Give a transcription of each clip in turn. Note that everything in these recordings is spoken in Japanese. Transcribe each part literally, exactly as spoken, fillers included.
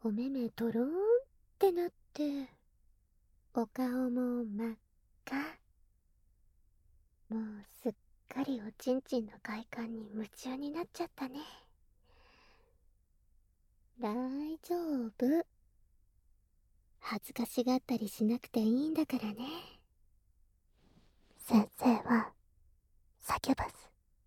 お目目とろーんってなって、お顔も真っ赤。もうすっかりおちんちんの快感に夢中になっちゃったね。大丈夫。恥ずかしがったりしなくていいんだからね。先生は叫ばず、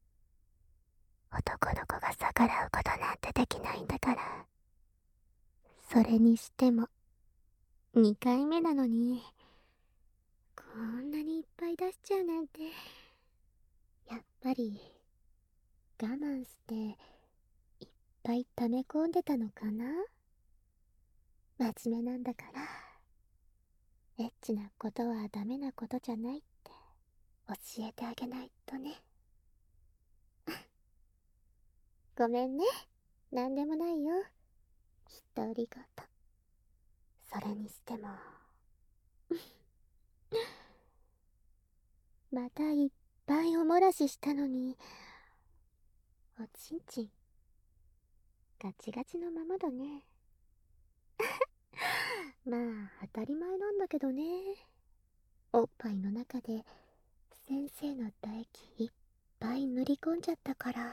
男の子が逆らうことなんてできないんだから。それにしてもにかいめなのにこんなにいっぱい出しちゃうなんて。やっぱり我慢していっぱい溜め込んでたのかな。真面目なんだから、エッチなことはダメなことじゃないって教えてあげないとね。ごめんね、なんでもないよ、独り言。それにしてもまたいっぱいおもらししたのに、おちんちんガチガチのままだね。まあ当たり前なんだけどね。おっぱいの中で先生の唾液いっぱい塗り込んじゃったから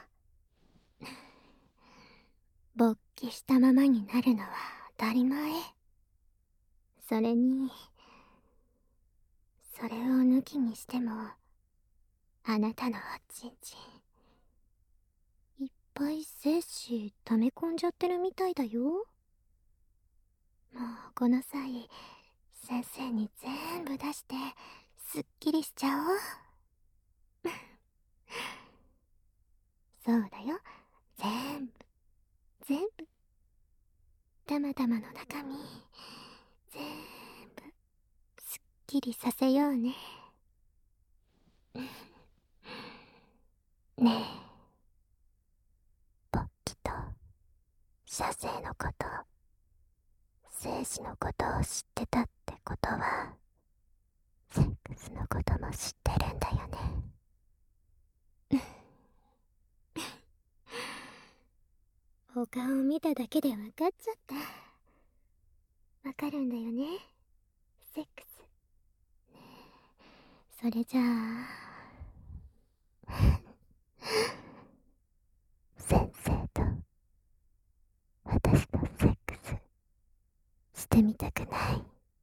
勃起したままになるのは当たり前。それにそれを抜きにしても、あなたのおちんちんいっぱい精子溜め込んじゃってるみたいだよ。もうこの際先生に全部出してすっきりしちゃおう。そうだよ、全部全部。たまたまの中身全部すっきりさせようね。ねえ、勃起と射精のこと、精子のことを知ってたってことは、セックスのことも知ってるんだよね。お顔見ただけで分かっちゃった。わかるんだよね、セックス。それじゃあ先生と私とセックスしてみたくない？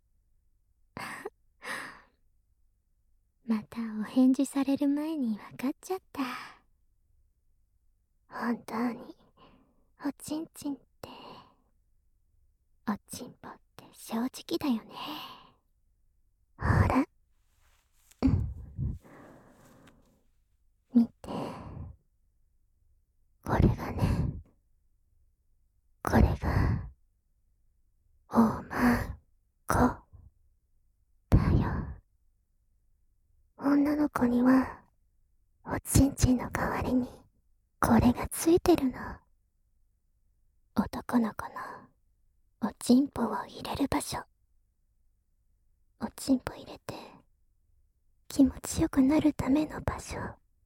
またお返事される前に分かっちゃった。本当におちんちんっておちんぽって正直だよね。ほら、うん、見て、これがね、これがおまんこだよ。女の子にはおちんちんの代わりにこれがついてるの。男の子のおちんぽを入れる場所。おちんぽ入れて気持ちよくなるための場所。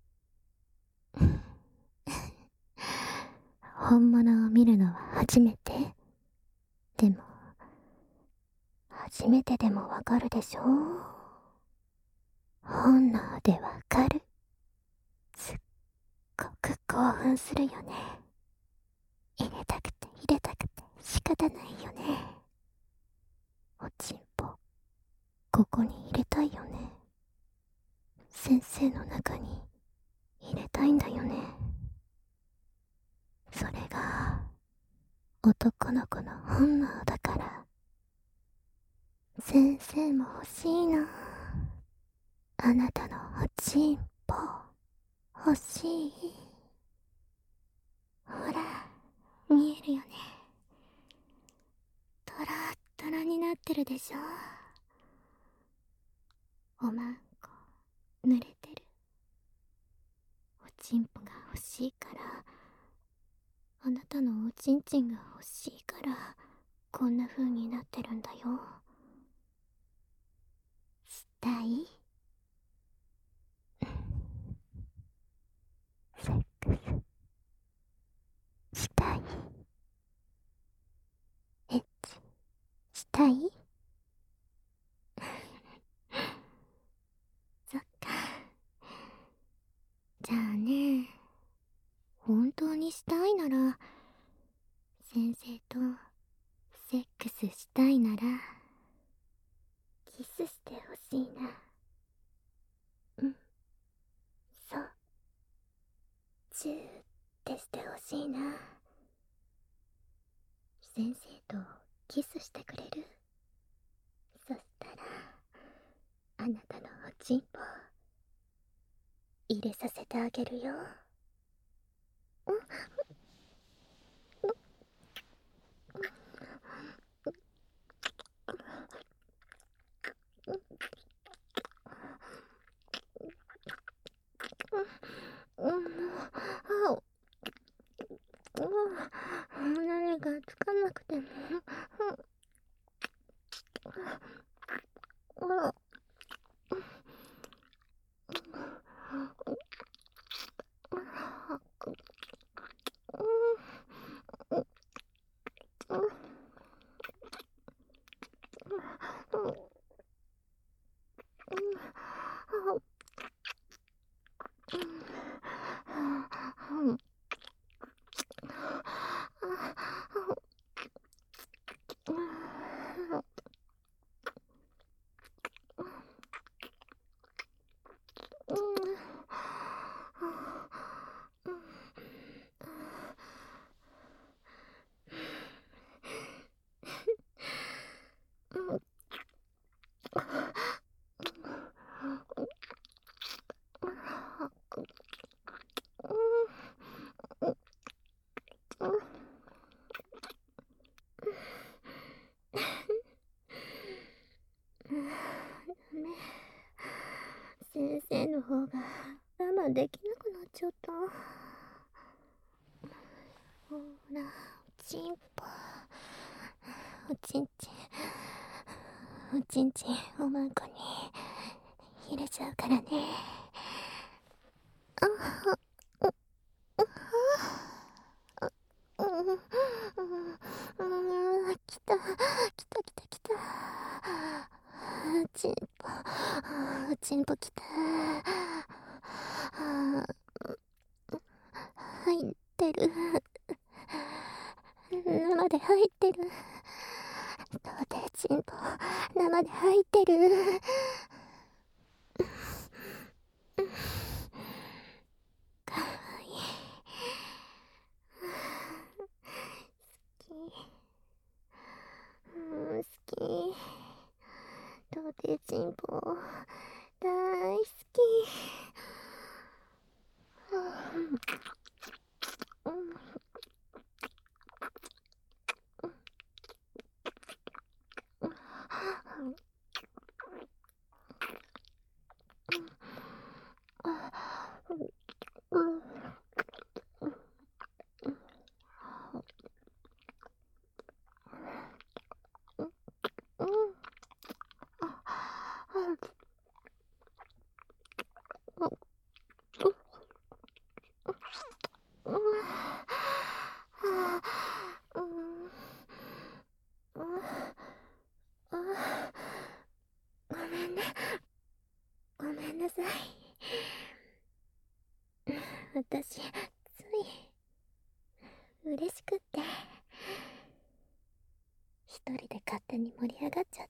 本物を見るのは初めて。でも初めてでもわかるでしょ。本能でわかる。すっごく興奮するよね。入れたくて入れたくて仕方ないよね。おちんぽここに入れたいよね。先生の中に入れたいんだよね。それが男の子の本能だから。先生も欲しいな。あなたのおちんぽ欲しい。ほら見えるよね。トロットロになってるでしょ。おまんこ濡れてる。おちんぽが欲しいから、あなたのおちんちんが欲しいからこんな風になってるんだよ。したい？セックスしたい？エッたい？そっか。じゃあね、本当にしたいなら、先生とセックスしたいなら、キスしてほしいな。うん、そう。チューってしてほしいな。先生とキスしてくれる？そしたら、あなたのおちんぽ入れさせてあげるよ。うん、うん、うん、うん、何かつかなくても、うん、うん、先生の方が我慢できなくなっちゃった。ほら、おちんぽ、おちんちん、おちんちんおまんこに入れちゃうからね。あは、う、うは、う、うん、うん、うん、きた、きたきたきた。おちんぽ、おちんぽきた。入ってる。生で入ってる。童貞チンポ生で入ってる。かわいい。好き。うん、好き。童貞チンポ大好き。うん、うん、うん、ごめんね。ごめんなさい。私、つい、嬉しくって、一人で勝手に盛り上がっちゃった。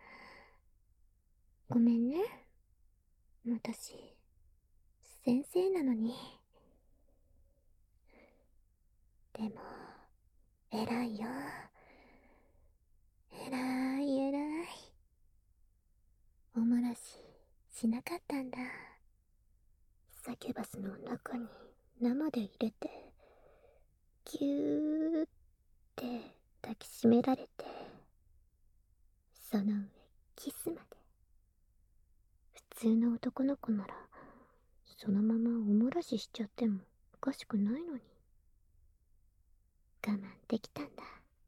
ごめんね。私、先生なのに。でも、偉いよ。偉い偉い。おもらし、しなかったんだ。サキュバスの中に生で入れて、ぎゅーって抱きしめられて、その上キスまで。普通の男の子ならそのままおもらししちゃってもおかしくないのに、我慢できたんだ。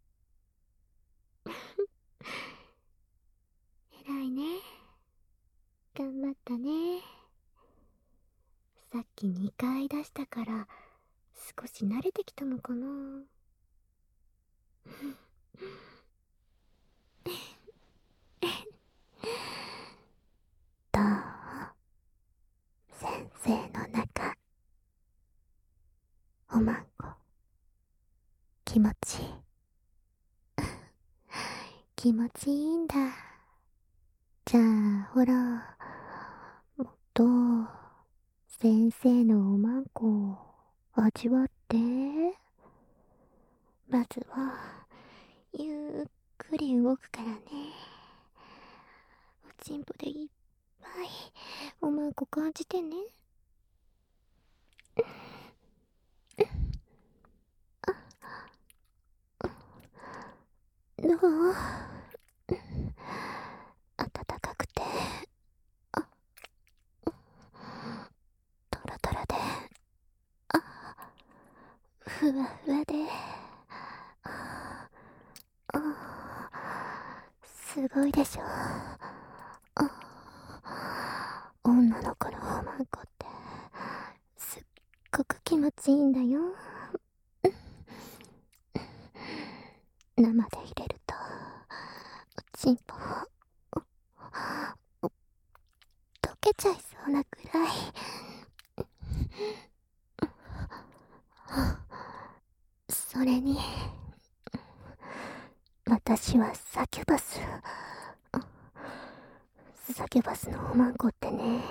偉いね。頑張ったね。さっきにかい出したから少し慣れてきたのかな。 気持ち気持ちいいんだ。じゃあほら、もっと先生のおまんこを味わって。まずはゆっくり動くからね。おちんぽでいっぱいおまんこ感じてね。どう？暖かくて、あ、トロトロで、あ、ふわふわで、あ、あ、すごいでしょ。あ、女の子のおまんこってすっごく気持ちいいんだよ。生で入れるとおちんぽ溶けちゃいそうなくらい。それに私はサキュバスサキュバスのおまんこってね、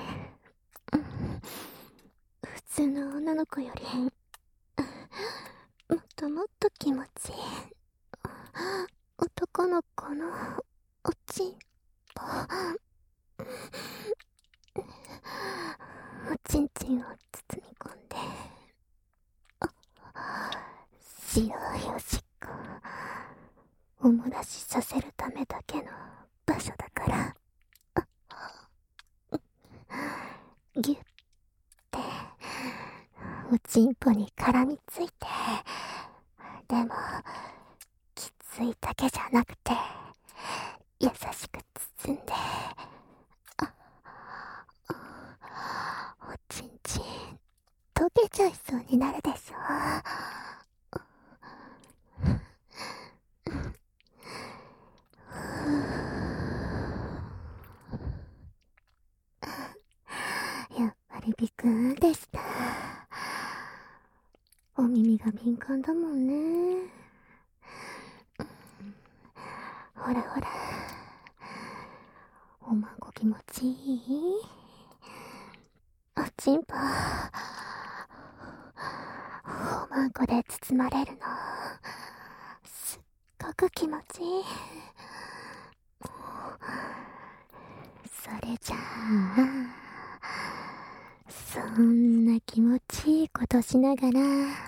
普通の女の子よりもっともっと気持ちいい男の子のおちんぽ、おちんちんを包み込んで、白いおしっこおもらしさせるためだけの場所だから、ギュッておちんぽに絡みついて、でもきついだけじゃなくて優しく包んで、あ、おちんちん溶けちゃいそうになるでしょ。やっぱりビクーンでした。お耳が敏感だもんね。ほらほら、おまんこ気持ちいい？おちんぽおまんこで包まれるのすっごく気持ちいい。それじゃあそんな気持ちいいことしながら、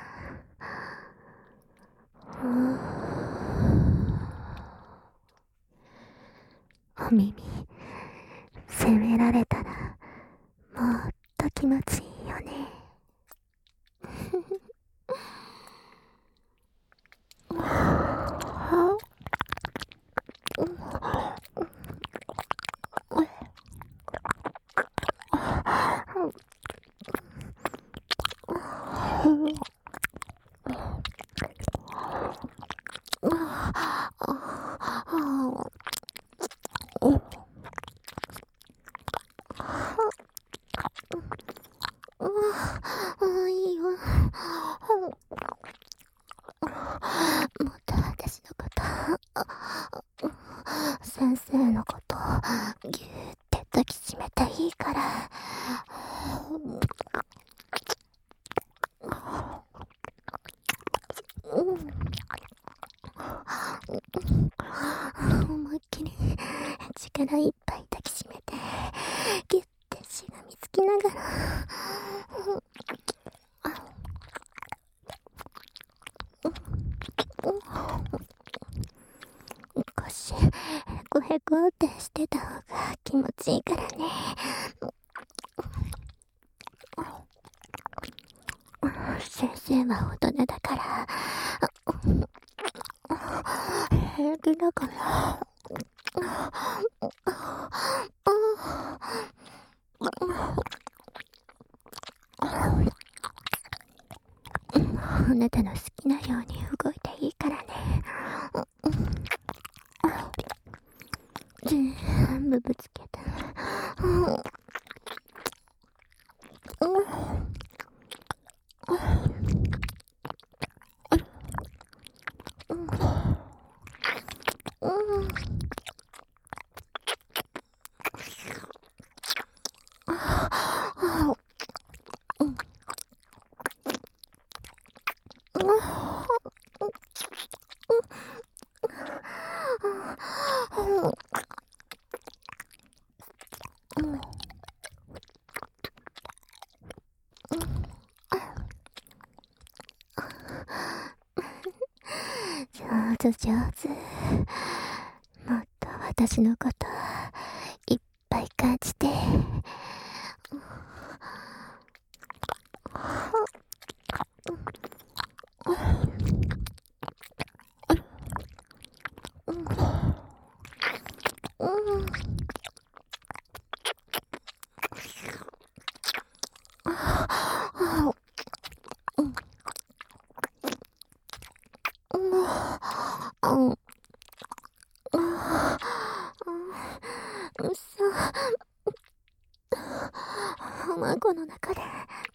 お耳責められたらもっと気持ちいいよね。いいよ。もっと私のこと先生のことぎゅーって抱きしめていいから。思いっきり力いっぱい抱きしめてギュッてしがみつきながら、少しヘコヘコってしてた方が気持ちいいからね。先生は大人だから平気だから。あなたの好きなように動いていいからね。全部ぶつけて。 上手。もっと私のこといっぱい感じて。うそ、孫の中で、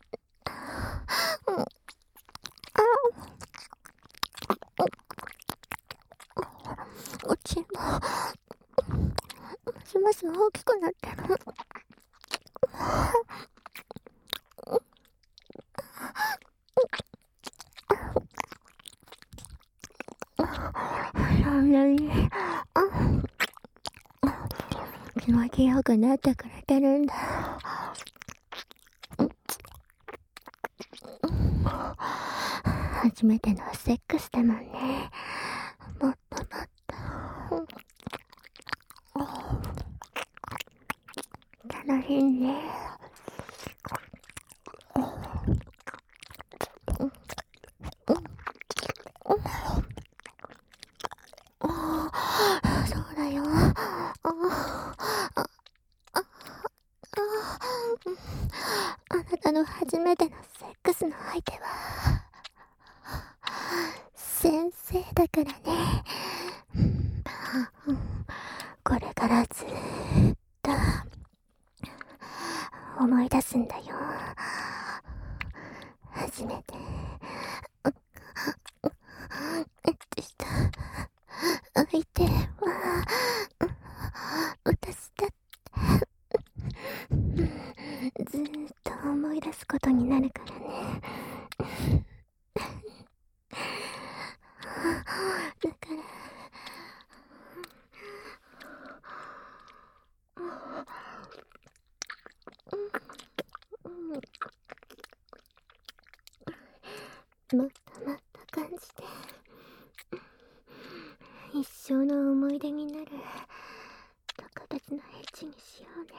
おちんもますます大きくなってる。そんなに気持ちよくなってくれてるんだ。初めてのセックスだもんね。もっともっと楽しいね。そうだよ。あなたの初めてのセックスの相手は先生だからね。これからずっと思い出すんだよ。初めてエッチした相手は私だってずーっと思い出すことになるからね。だからもっともっと感じて、一生の思い出になる特別なエッチにしようね。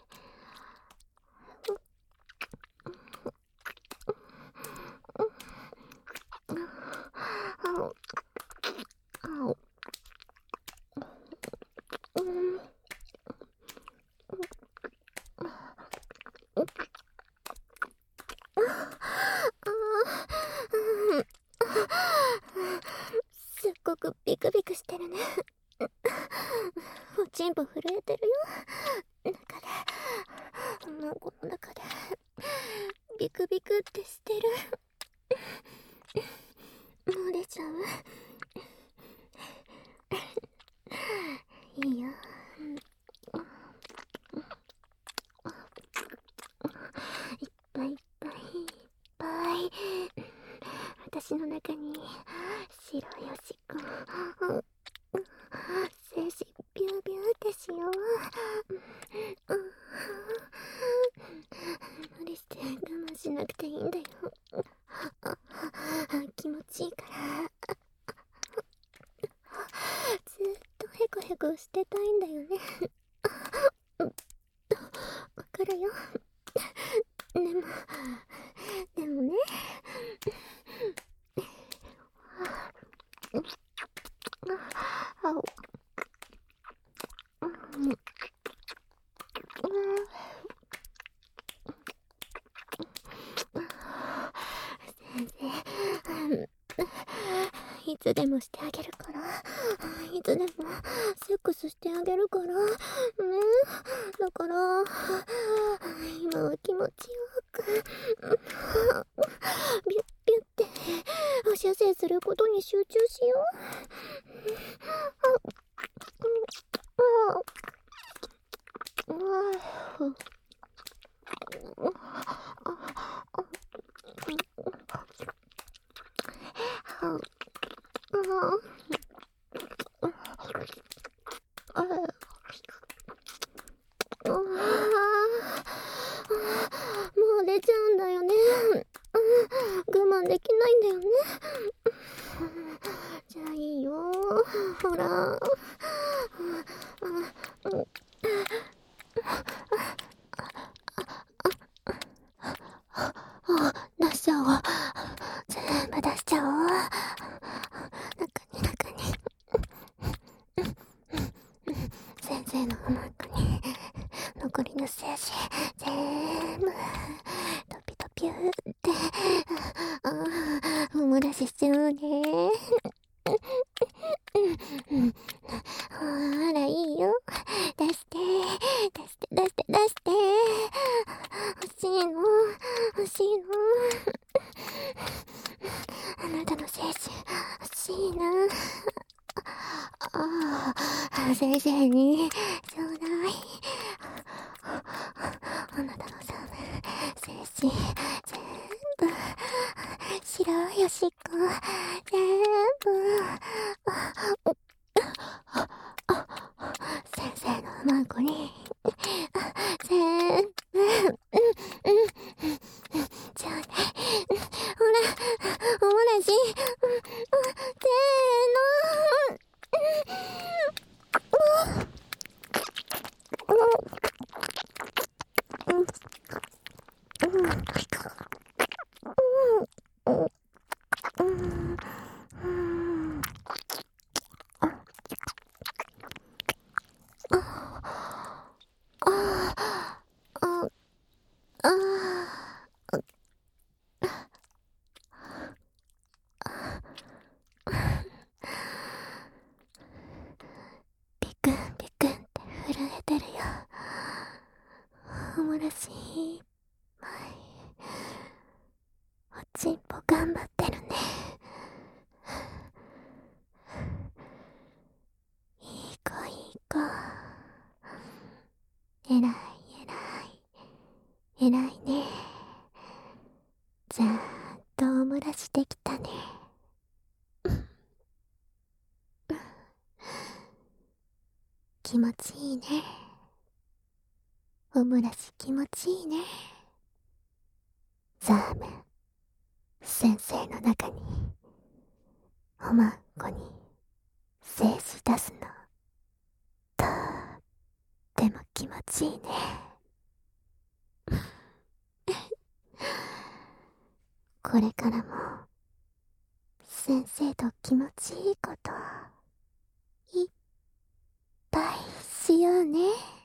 すっごくビクビクしてるね。おちんぽ震えてるよ。中で、孫の中でビクビクってしてる。もう出ちゃう？いいよ。いっぱいいっぱいいっぱい私の中に白いおしっこ精子ビュービューってしよう。無理して我慢しなくていいんだよ。気持ちいいからずっとヘコヘコしてたいんだよね。わかるよ。でもでもね、先生、いつでもしてあげるから、いつでもセックスしてあげるからね。だから今は気持ちよくビュッビュッって射精することに集中しよう。もう出ちゃうんだよね。我慢できないんだよね。じゃあいいよ。 ほら。出しちゃおう。全部出しちゃおう。中に中に。先生の中に残りの精子全部トピトピューってお漏らししちゃうね。ほらいいよ。出して出して出して出して。欲しいの欲しいの。あなたの精子欲しいな。ああ、先生にちょうだい。あなたのさ、精子全部白いおしっこ全部先生の孫に全部ちょうだい。ほらおもらしせーの。ピクンピクンって震えてるよ。おもらしいっぱい。おちんぽ頑張ってるね。いい子いい子。えらいえらいえらいね。ちゃんとおもらしできたね。気持ちいいね。おもらし気持ちいいね。ザーメン先生の中におまんこに精子出すのとっても気持ちいいね。これからも先生と気持ちいいこといっぱいしようね。